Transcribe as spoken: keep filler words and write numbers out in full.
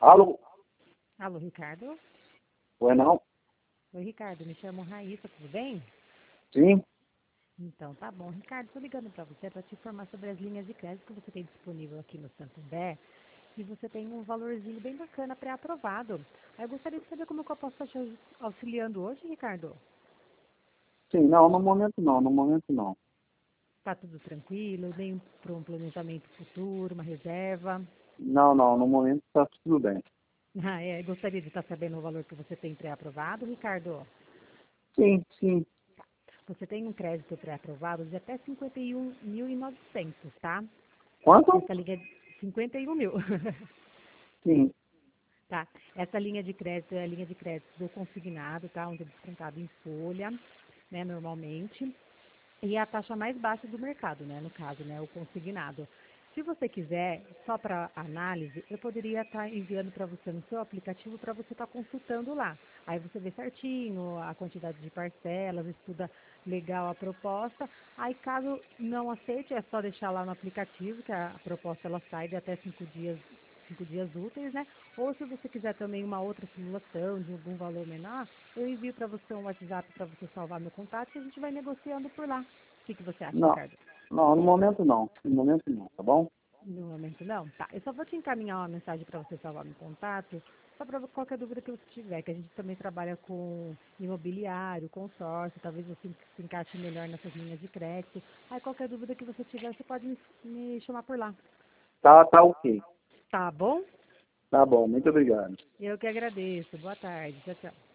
Alô? Alô, Ricardo? Oi, não? Oi, Ricardo, me chamo Raíssa, tudo bem? Sim? Então, tá bom. Ricardo, tô ligando para você para te informar sobre as linhas de crédito que você tem disponível aqui no Santander. E você tem um valorzinho bem bacana pré-aprovado. Aí eu gostaria de saber como que eu posso estar te auxiliando hoje, Ricardo. Sim, não, no momento não, no momento não. Tá tudo tranquilo? Nem para um planejamento futuro, uma reserva? Não, não, no momento está tudo bem. Ah, é. Gostaria de estar sabendo o valor que você tem pré-aprovado, Ricardo. Sim, sim. Você tem um crédito pré-aprovado de até cinquenta e um mil e novecentos, tá? Quanto? Essa linha de cinquenta e um mil. Sim. Tá. Essa linha de crédito é a linha de crédito do consignado, tá? Onde é descontado em folha, né, normalmente. E é a taxa mais baixa do mercado, né? No caso, né? O consignado. Se você quiser, só para análise, eu poderia estar enviando para você no seu aplicativo para você estar consultando lá. Aí você vê certinho a quantidade de parcelas, estuda legal a proposta. Aí caso não aceite, é só deixar lá no aplicativo, que a proposta ela sai de até cinco dias, cinco dias úteis, né? Ou se você quiser também uma outra simulação de algum valor menor, eu envio para você um WhatsApp para você salvar meu contato e a gente vai negociando por lá. O que, que você acha, Não, Ricardo? não, no momento não. No momento não, tá bom? No momento não? Tá. Eu só vou te encaminhar uma mensagem para você salvar meu contato, só para qualquer dúvida que você tiver, que a gente também trabalha com imobiliário, consórcio, talvez você se encaixe melhor nessas linhas de crédito. Aí qualquer dúvida que você tiver, você pode me, me chamar por lá. Tá, tá ok. Tá bom? Tá bom, muito obrigado. Eu que agradeço. Boa tarde. Tchau, tchau.